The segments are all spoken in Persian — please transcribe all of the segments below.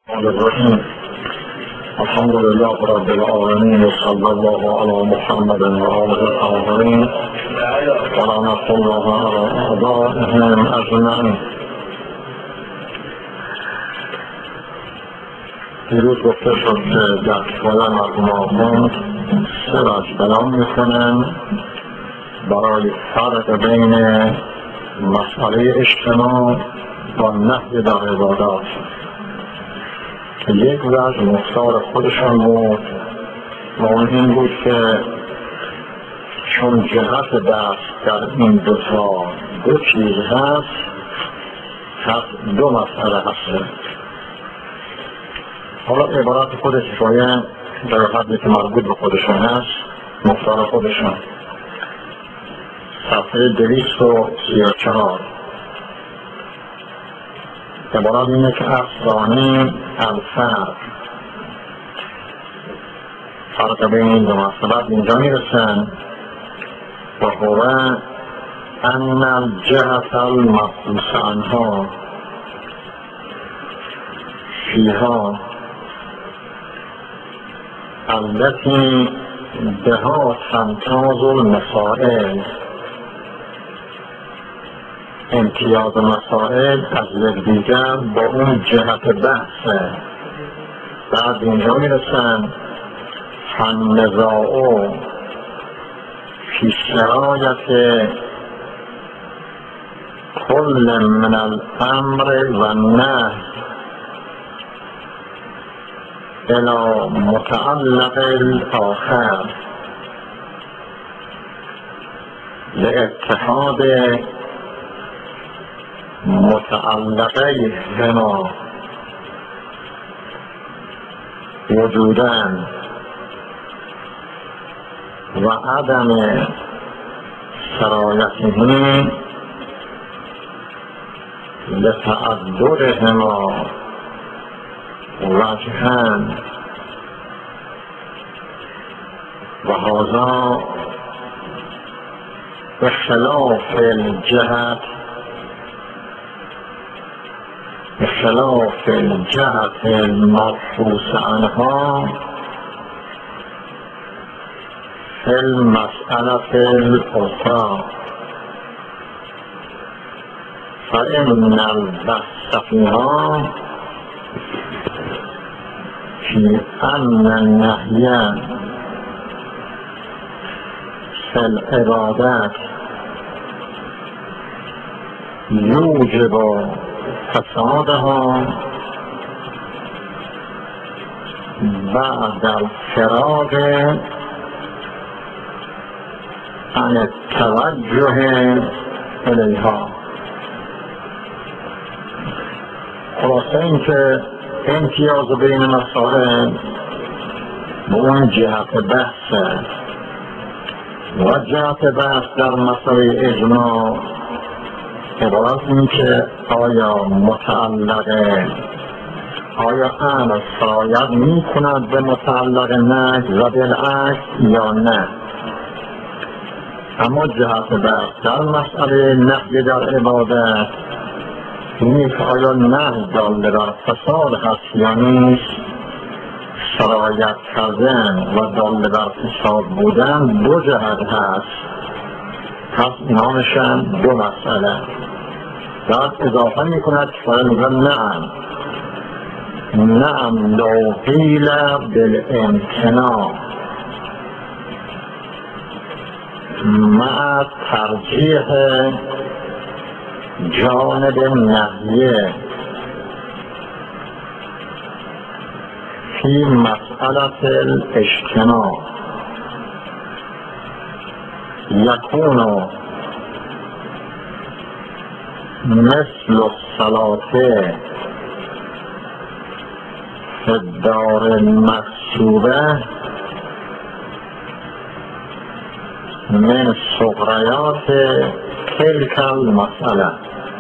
الرحیم الحمد لله رب العالمین و صلی الله علی محمد و آله الطاهرین و لعنة الله علی اعدائهم اجمعین. دیروز گفته شد که در کفایه مرحوم آخوند سه وجه بیان میکنن برای فرق بین مسئله اجتماع و نهی در عبادات. یک وجه مختار خودشان بود و اون این بود که چون جهت دست در این دو چیز هست، پس دو مسئله هست. حالا عبارت خود کفایه در حدی که مربوط به خودشان هست، مختار خودشان، صفحه 234. عبارت اینه که افزانی فرق بین این دو مسئله اینجا میرسن و هو ان الجهت المبحوث عنها فیها التي بها تمتاز المسائل، امتیاز مسائل از یکدیگر با اون جهت بحثه. بعد اینجا میرسن فالنزاع فی سرایت کل من الامر و النهی الی متعلق الاخر لاتحاد متعلقیهما وجودن و عدم سرایتهما لتعددهما وجهان و هذا بخلاف الجهت المبحوث عنها فی المسألة الأخرى، فإن البحث فيها في أن النهي في العبادات يوجب فسادها بعد الفراغ عن التوجه الیها. خلاصه این که امتیاز بین مسائل به اون جهت بحثه و جهت بحث در مسئله اجماع عبارت این که آیا امر سرایت می کند به متعلق نهی و بالعکس یا نه. اما جهت بحث در مسئله نهی در عبادت اینه که آیا نهی داله بر فساد هست یا نیست. سرایت کردن و داله بر فساد بودن دو جهت هست، پس اینا میشن دو مسئله. بعد اضافه میکند که میگن نعم لو قیل بالامتناع مع ترجیح جانب النهی فی مسئلة الاجتماع یکون مثل الصلاة فی الدار المقصوبه من صغریات تلک المسئله.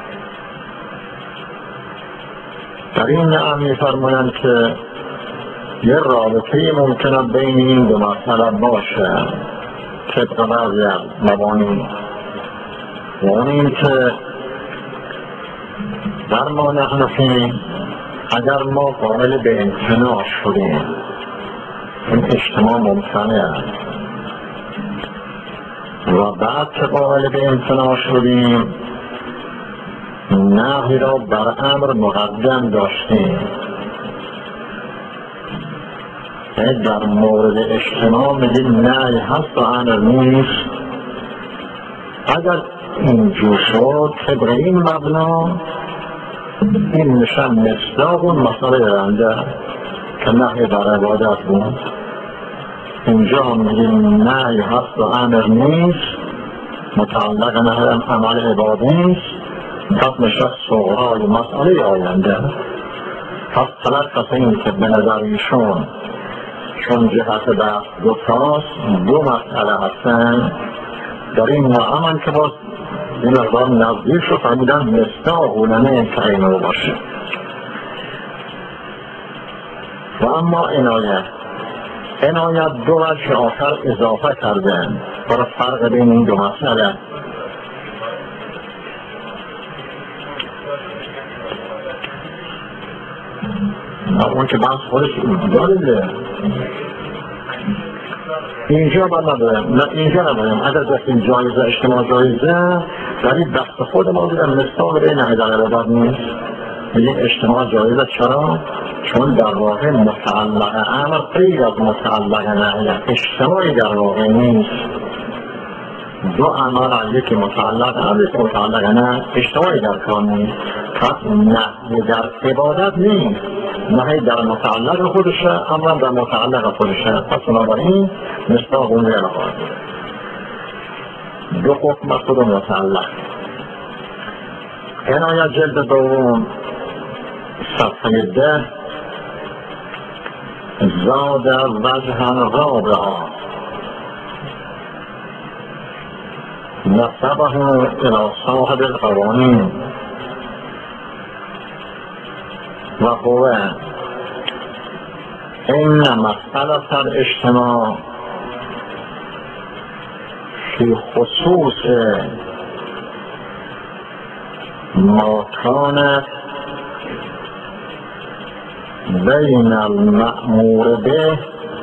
در این نعم می‌فرمایند که یه رابطه ممکنه بین این دو مسئله باشه طبق بعضی از مبانی، و اون این که در ما نحن فی اگر ما قائل به امتناع شدیم، این اجتماع ممتنع است و بعد که قائل به امتناع شدیم نهی را بر امر مقدم داشتیم، در مورد اجتماع میگیم نهی هست و امر نیست. اگر اینجور شد طبق این مبنا این میشه مصداق اون مسئله رنده که نهی بر عبادت بود. اینجا میگیم نهی هست و امر نیست، متعلق نهی عمل عبادی نیست، پس میشه صغرای مسئله آینده. پس تلخص این که به نظر ایشون چون جهت بحث دو مسئله هستن، در این معامل که باز این مقدار نزدیک شد فهمیدن مصداق اونمه که اینو باشه. و اما عنایت دو وجه آخر اضافه کردن برای فرق بین این دو مسئله. اون که بحث خودش داریده اینجا اینجا نبایم. اگر گفتیم جایزه اجتماع جایزه در این بحث خود ما بیدن مصداق بین نهی در عبادت نیست، میگیم اجتماع جایزه. چرا؟ چون در واقع متعلق امر غیر از متعلق نهی، اجتماعی در واقع نیست. دو عمل، یکی متعلق امر یکی متعلق نهی، اجتماعی در کار نیست. پس نهی در عبادت نیست، نهی در متعلق خودشه، امر در متعلق خودشه. پس بنابراین مصداق اون میره نخواهد. دو حکم از خود متعلق. عنایت جلد دوم صفحه 10 زاد وجها رابعا نسبه الى صاحب القوانین و هو این مسئله الاجتماع فی خصوص ما کانت بین المأمور به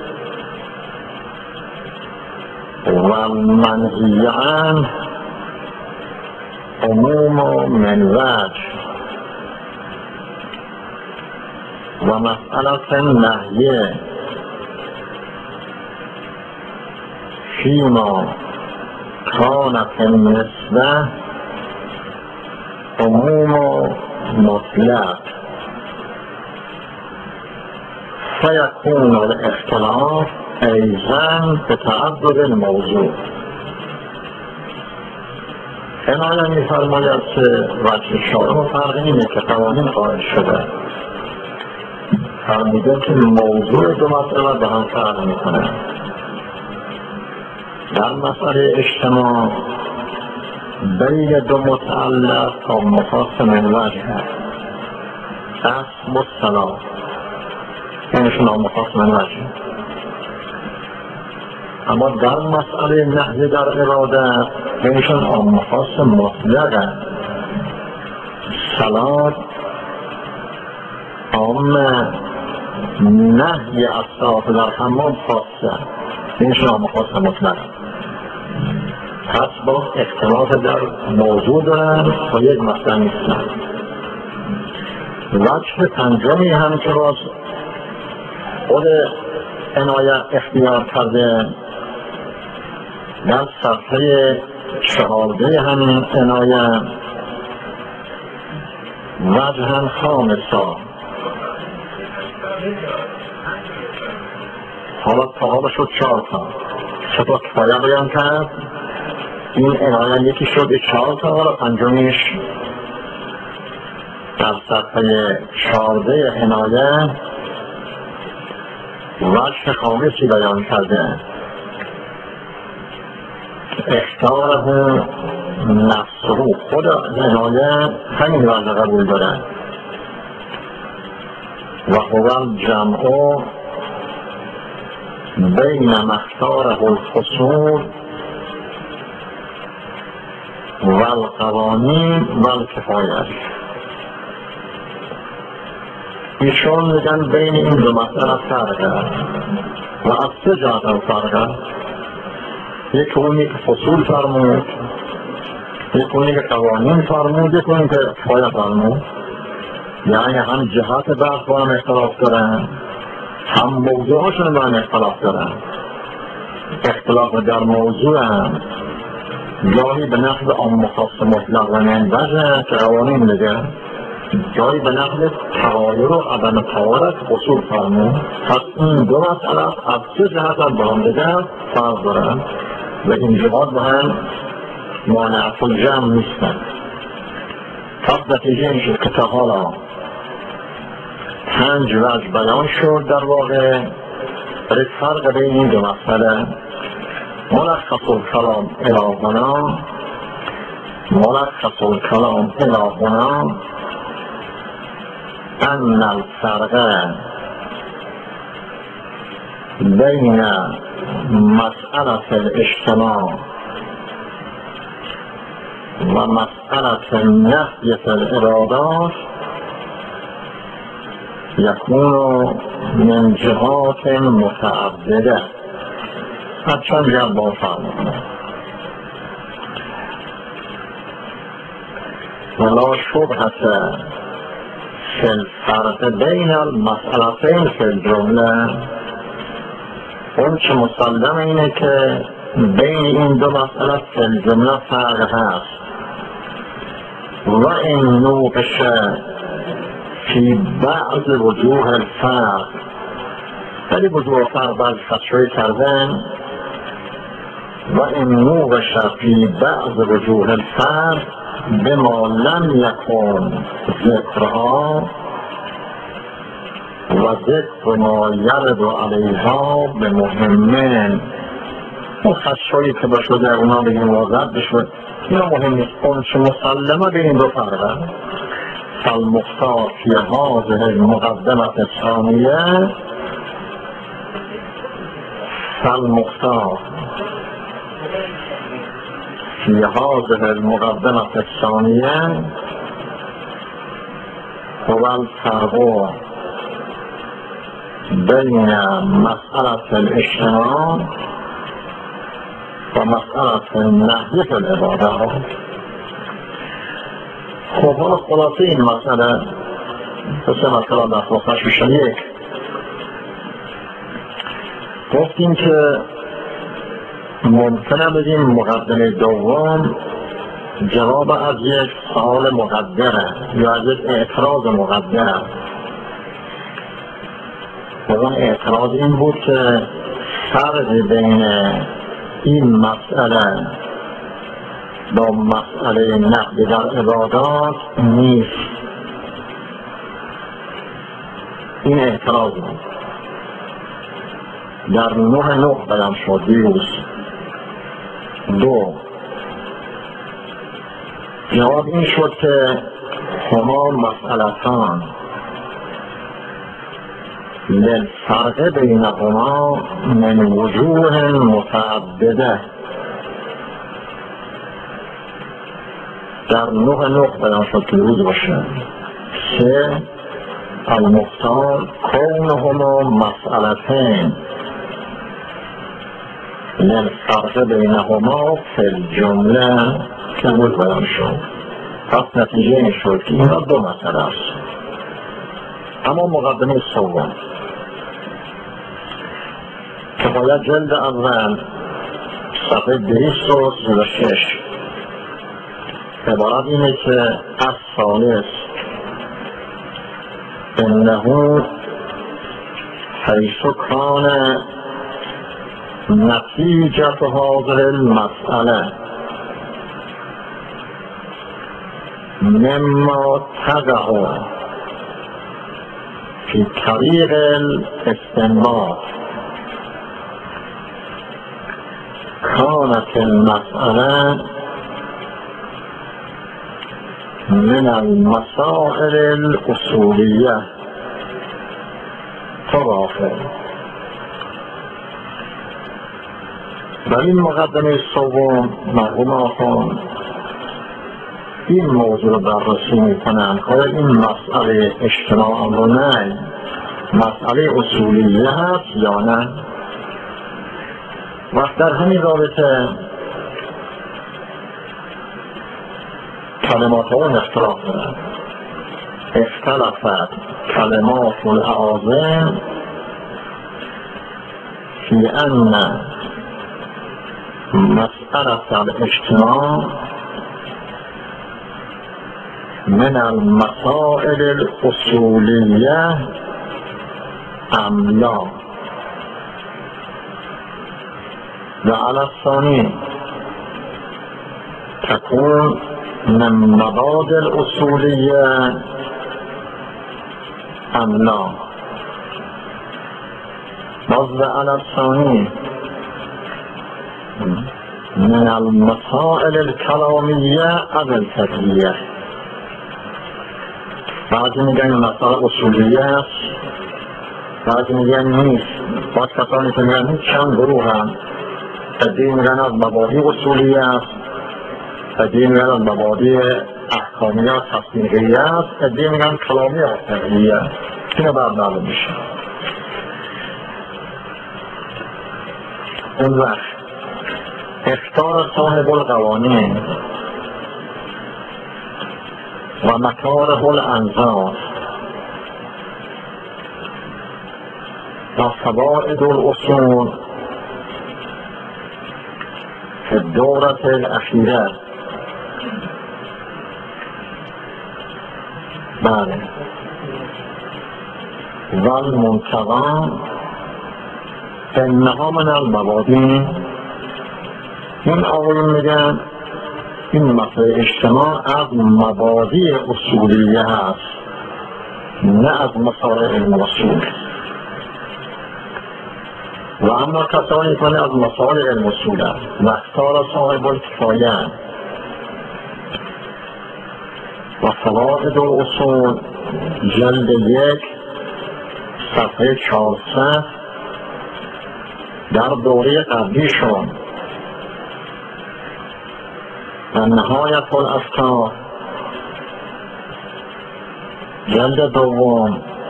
و المنهی عنه عموم من وجه و مسئله النهی فیما کانت النسبه عموم مطلق فیکون الاختلاف ایضا به تعدد الموضوع. عنایت می‌فرماید که وجه شارع فرق اینه که قوانین قائل شده، فرموده که موضوع دو مسئله به هم فرق میکنه. در مسئله اجتماع بین دو متعلق تا مخاص من وجه اسم و صلاح، اینشون هم مخاص من وجه. اما در مسئله نهی در اراده اینشون هم مخاص مطلقه. صلاح عامه، نهی از صلاح در حمام خاصه، اینشون هم مخاص مطلقه. پس با اختلاف در موضوع دارن و یک مسئله نیستن. وجه پنجمی هم که باز خود عنایت اختیار کرده در صفحه 14 همین عنایت وجه خامسا. حالا تا شد 4 تا سه کفایه بیان کرد. این عنایت یکی شد 4 تا، حالا پنجمیش در صفحه 14 عنایت وجه خامسی بیان کرده. اختاره نفسه، خود عنایت همین وجه قبول داره. و هو الجمع بین مختاره الخصوم و القوانین و الکفایت. ایشون میگن بین این دو مسئله فرق است و از سه جهت هم فرق است. یک اونی که فصول فرمود، یک اونی که قوانین فرمود، یک اونی که کفایه فرمود. یعنی هم جهت بحث با هم اختلاف دارن، هم موضوعشون با هم اختلاف دارن. اختلاف در موضوع هم گاهی به نحو عام خاص مطلق و منبجه که قوانین میگه، گاهی به نحو تغایر و عدم تغایر اصول فرمود. پس این دو مسئله از سه جهت هم با هم دیگر فرق دارن و این جهات با هم مانع الجمع نیستن. پس نتیجه این شد که تا حالا 5 وجه بیان شد در واقع برای فرق بین این دو مسئله. ملخص الکلام الهنا، ملخص الکلام الهنا ان الفرق بین مسئله الاجتماع و مسئله نفی الارادات یکون من جهات متعدده. چند جهت با فرمودن ولا شبهة فی الفرق بین المسئلتین فی الجمله. اون چه مسلم اینه که بین این دو مسئله فی الجمله فرق هست. و این نوقش فی بعض وجوه الفرق، ولی وجوه فرق بعض خدشوی کردن. و این نوقش فی بعض وجوه الفرق بما لم یکن ذکرها و ذکر ما یرد علیها به مهمن. اون خدشوی که بشده اونا بگیم واضح بشود اینا مهم نیست. اون چه مسلمه به این دو فرقه. فالمختار فی هذه المقدمة الثانیه، فالمختار فی هذه المقدمة الثانیه هو الفرق بین مسئله الاجتماع و مسئله نحیه العبادات. خب حالا خلاصه این مسئله سه مسئله در خلاصش میشه. یک، گفتیم که ممکنه بگیم مقدمه دوم جواب از یک سوال مقدره یا از یک اعتراض مقدره. و اون اعتراض این بود که فرق بین این مسئله با مسئله نقد در عبادات نیست. این اعتراض بود در 9 بیان شد دیروز. 2، جواب این شد که هما مسئلتان للفرق بینهما من وجوه متعدده. در 9 بیان شد که روز باشه. 3، المختار کونهما مسئلتین للفرق بینهما فی الجمله که روز بیان شد. پس نتیجه این شد که اینا دو مسئله است. اما مقدمه دوم که باید جلد اول صفحه 236 عبارت اینه که الثالث انه حیث کان نتیجت هذه المسئله مما تقع فی طریق الاستنباط كانت المسألة من المسائل الأصولية تضافر. در این مقدمه سوم مرحوم آخوان این موضوع رو بررسی میکنن. آیا این مسئله اجتماع رو نه مسئله اصولیه هست یا نه؟ و در همین رابطه کلمات ها اختلاف دارن. اختلافت کلمات الاعاظم فی ان مسئله الاجتماع من المسائل الاصولیه ام لا. و علی الثانی تكون من مبادئ الأصولية أم لا. باز على الثاني من المسائل الكلامية أو الفقهية. بعضی میگن مسائل اصولیه است، بعضی میگن نیست. باز کسانی که میگن هیچ چند گروه هم ادعی میگن از مبادئ اصولیه است، ادعی میگن از مبادئ احکامیه تصدیقیه است، ادعی میگن کلامیه فقهیه. اینو بعد معلوم میشه. اون وقت اختار صاحب القوانین و مکاره الانظار و قواعد الاصول في الدورة الأخيرة بله و المنتقى انها من المبادئ. این آقایون میگن این مسئله اجتماع از مبادئ اصولیه هست، نه از مسائل علم اصول. و اما کسانی کنه از مسائل علم اصول هست و اختار صاحب الکفایه و فوائد الاصول جلد 1 صفحه 400 در دوره قبلیشون و نهایت الافکار جلد 2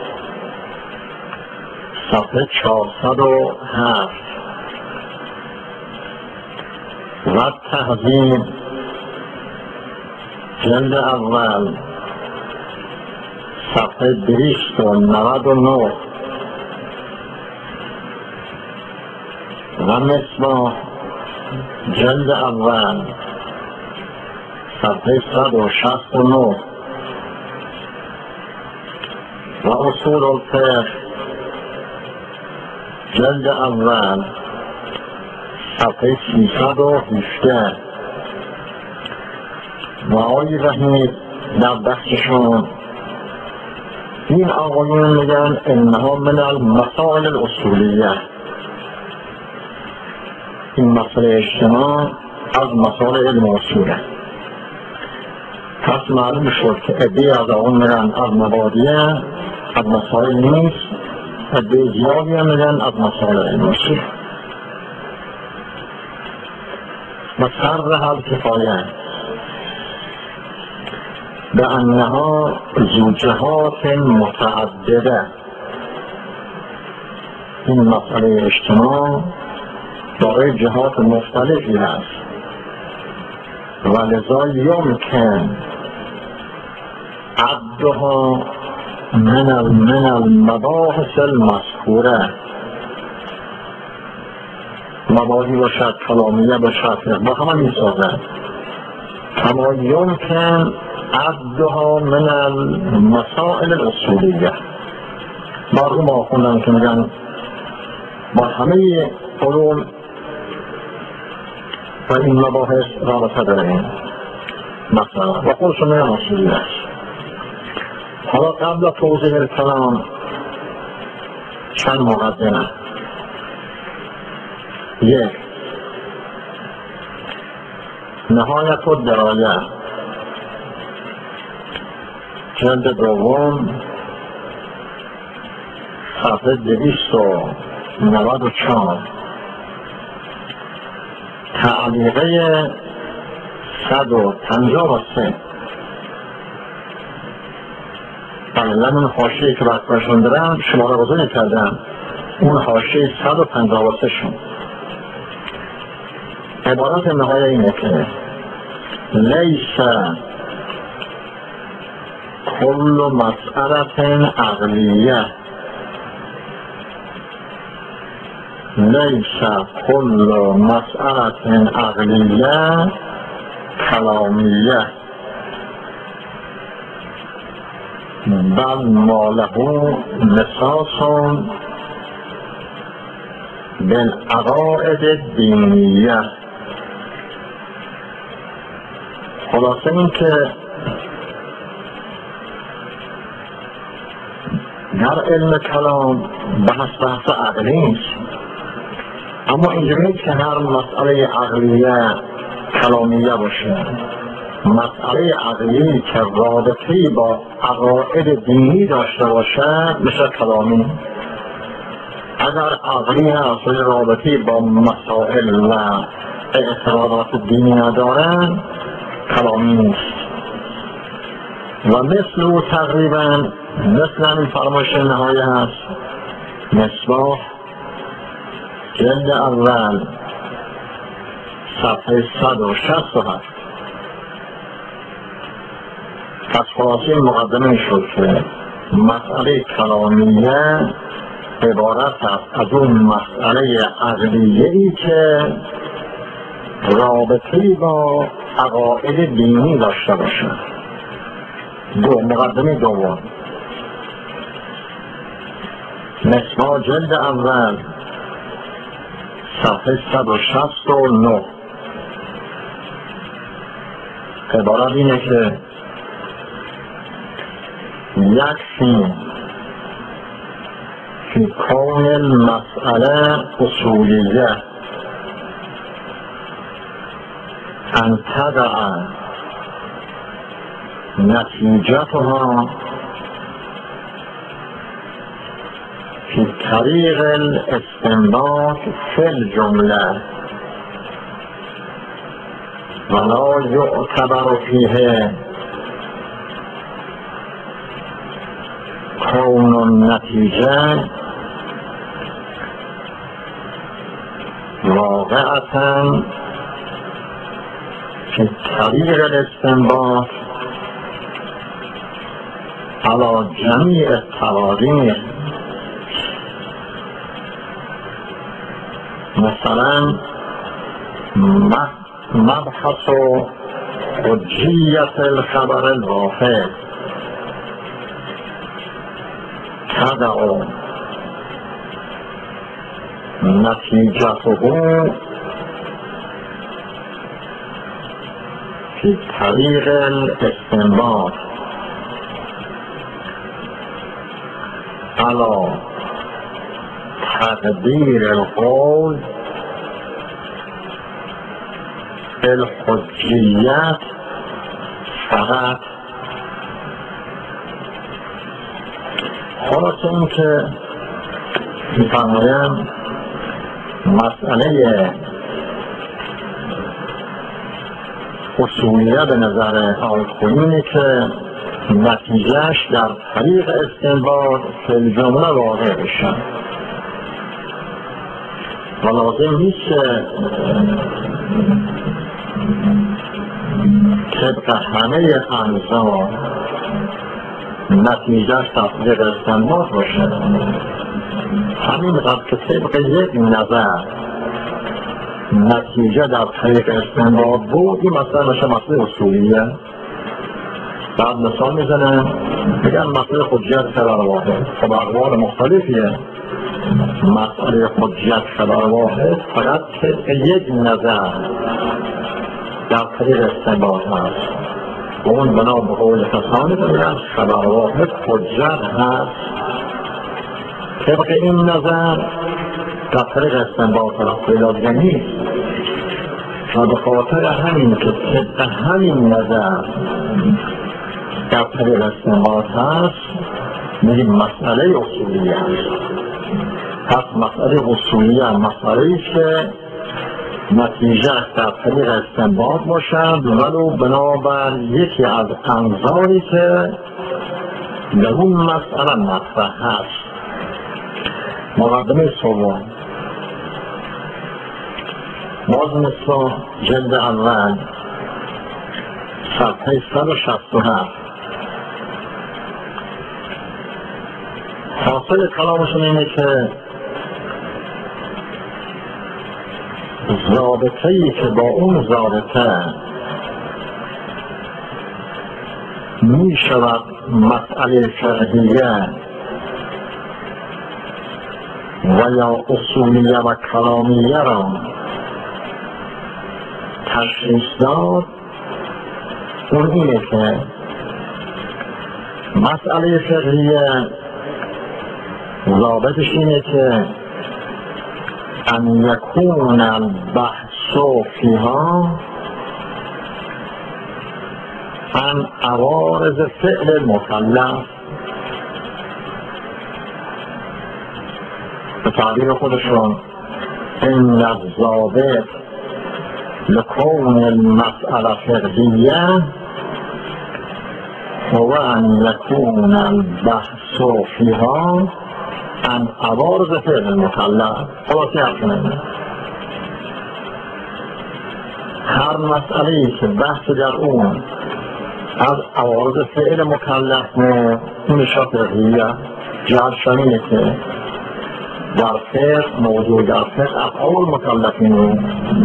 صفحه 407 و تهذیب جلد اول صفحه 299 و مصباح جلد اول صفحه 169 و اصول الفقه جلد اول صفحه 317 و آقای وحید در بحثشون این آقایون میگن انها من المسائل الاصولیه. این مسئله اجتماع از مسائل علم اصوله. پس معلوم شد که عده‌ای از آقایون میگن از مبادئ، از مسائل نیست، عده زیادی هم میگن از مسائل علم اصول. و سرها الکفایه به انها ذو جهات متعدده. این مسئله اجتماع دارای جهات مختلفی هست و لذا یمکن عدها من المباحث المذکوره. مباحثی باشد، کلامیه باشد، با همه میسازد. کما یمکن عدها من المسائل الاصولیه. مرحوم آخوندن که میگن با همه علوم و این مباحث رابطه داریم مثلا و خودشون میگن اصولی است. حالا قبل توضیح الکلام چند مقدمه. 1. نهایت الدرایه جلد 2 صفحه 294 تعلیقه 153 قبلا اون حاشیه که برکارشون دارم شماره بزرگی کردم، اون حاشیه 153 شون. عبارت نهایی اینه که لیس کل مسئله عقلیه لیس کل مسئله عقلیه کلامیه بل ما له مساس بالعقائد الدینیه. خلاصه این که در علم کلام بحث عقلی نیست، اما اینجوری که هر مسئله عقلیه کلامیه باشه. مسئله عقلی که رابطه‌ای با عقاید دینی داشته باشه میشه کلامی. اگر عقلی هست رابطه‌ای با مسائل و اعتراضات دینی ندارن کلامی نیست. و مثل او تقریبا مثل همین فرمایش نهایی هست مصباح جلد اول صفحه 167. پس خلاصه مقدمه شد که مسئله کلامیه عبارت است از اون مسئله عقلیه‌ای که رابطه‌ای با عقاید دینی داشته باشه. مقدمه دوم مصباح جلد اول صفحه 169 عبارت اینه که یکفی فی کون المسئله اصولیه ان تدع نتیجتها فی طریق الاستنباط فی الجمله ولا یعتبر فیه کون النتیجه واقعتا فی طریق الاستنباط على جمیع التقادیر. مثلا مبحث حجیت الخبر الواحد تدع نتیجته فی طریق الاستنباط على تقدیر القول الحجیت فقط. خلاصه این که میفرمایم مسئله اصولیه به نظر آلخوینی که نتیجهش در طریق استنباط فی جمله واقع بشه و لازم نیست که طبق همه انظار نتیجهش تطبیق استنباط باشه. همین قدر که طبق یک نظر نتیجه در طریق استنباط بود، این مثلا میشه مسئله اصولیه. بعد مثال میزنن میگن مسئله حجیت خبر واحد. خب اقوال مختلفیه. مسئله حجیت خبر واحد فقط طبق یک نظر در طریق استنباط هست و اون بنا به قول کسانی که میگن خبر واحد حجت هست طبق این نظر در طریق استنباط هست پیدا دیگه نیست. و به خاطر همین که طبق همین نظر در طریق استنباط هست میگیم مسئله اصولی هست. پس مسئله اصولی هم مسئله ایست که نتیجه در طریق استنباط باشد ولو بنابر یکی از انظاری که در اون مسئله مطرح هست. مقدمه سوم، باز مثل جلد اول صفحه 167 حاصل کلامشون اینه که ضابطه‌ای که با اون ضابطه می شود مسئله فقهیه و یا اصولیه و کلامیه را تشخیص داد، اون اینه که مسئله فقهیه ضابطش اینه که ان یکون البحث فیها عن عوارض فعل المکلف. به تعبیر خودشون این الضابط لکون المسئله فقهیه هو ان یکون البحث فیها عن عوارض فعل المکلف. خلاصی حرفنه هر مسئله‌ای که بحث در اون از عوارض فعل مکلف اونشا فقهیه، جهرشان اینه که در فقه موضوع در فقه افعال مکلفین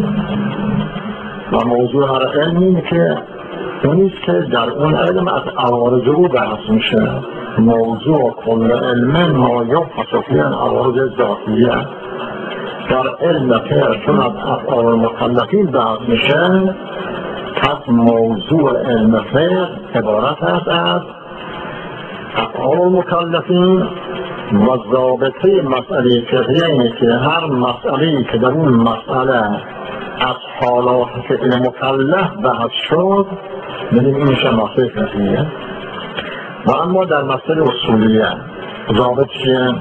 و موضوع هر علم اینه که اونیست که در اون علم از عوارض رو بحث میشه. موضوع کل علم ما یبحث فیه عن عوارض ذاتیه. در علم فقه چون از افعال مکلفین بحث میشه، پس موضوع علم فقه عبارت است از افعال مکلفین و ضابطه مسئله فقهیه اینه که هر مسئله‌ای که در اون مسئله از حالات فعل مکلف بحث شد ببین این میشه مسئله فقهیه. و اما در مسئله اصولیه ضابط چیه؟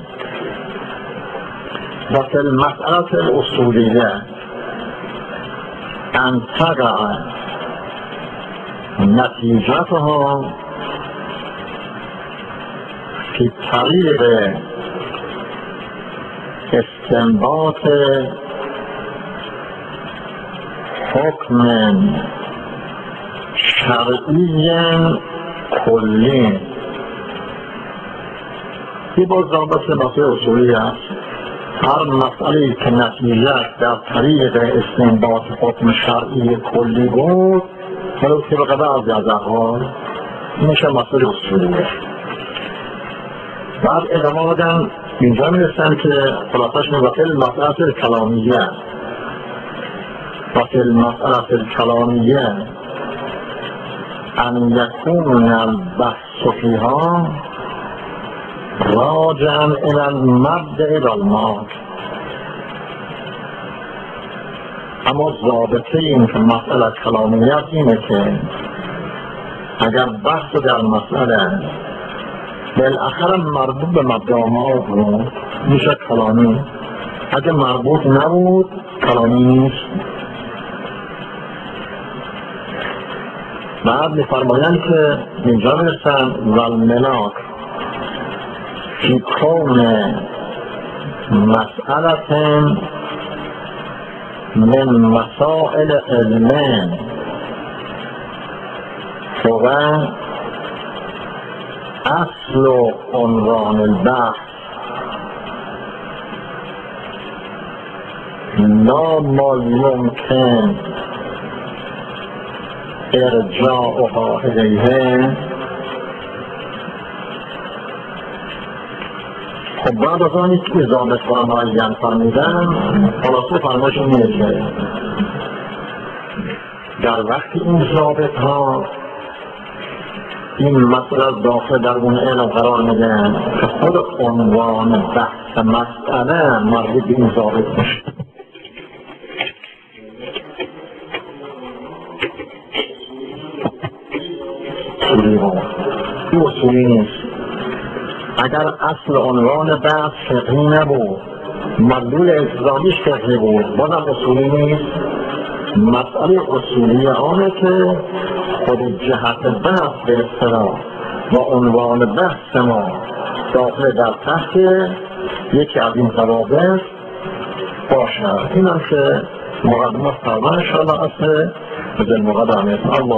و فی المسئله الاصولیه ان تقع نتیجتها فی طریق استنباط حکم شرعی کلی. این با ضابط مسئله اصولی است. هر مسئله که نتیجه در طریق استنباط حکم شرعی کلی بود ولو که به بعض از احوال میشه مسئله اصولیه. بعد ادامه آدم اینجا میرسن که خلاصش وفی المسئله کلامیه وفی المسئله کلامیه ان یکون البحث فیها راجعا الی المبدأ والمعاد. اما ضابطه این که مسئله کلامیت اینه که اگر بحث در مسئله بالاخره مربوط به مبدأ و معاد بود میشه کلامی، اگر مربوط نبود کلامی نیست. بعد میفرمایند که اینجا میرسن والملاک فی کون مسئله من مسائل علم هو اصل و عنوان البحث لا ما یمکن ارجاعها الیه. خب بعد از آنی که ضابط ها معین فرمودن خلاصه فرمایشون اینه که در وقتی این ضابط ها این مسئله داخل در اون علم قرار میدن که خود عنوان بحث مسئله مربوط به این ضابط میشه. این اصولی نیست. اگر اصل عنوان بحث فقهی نبود مدلول التزامیش فقهی بود بازم اصولی نیست. مسئله اصولی آنه که خود جهت بحث به اصطلاح و عنوان بحث ما داخل در تحت یکی از این ضوابط باشد. این هم که مقدمه فرمان انشاءالله است. بزن مقدمه الله